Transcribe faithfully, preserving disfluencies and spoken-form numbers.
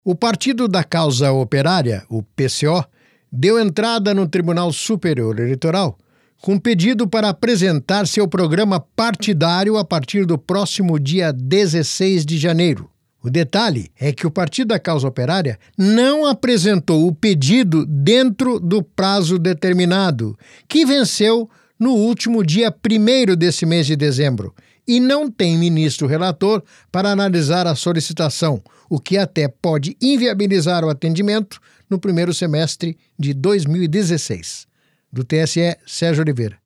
O Partido da Causa Operária, o P C O, deu entrada no Tribunal Superior Eleitoral com pedido para apresentar seu programa partidário a partir do próximo dia dezesseis de janeiro. O detalhe é que o Partido da Causa Operária não apresentou o pedido dentro do prazo determinado, que venceu no último dia primeiro desse mês de dezembro, e não tem ministro relator para analisar a solicitação, o que até pode inviabilizar o atendimento no primeiro semestre de dois mil e dezesseis. Do T S E, Sérgio Oliveira.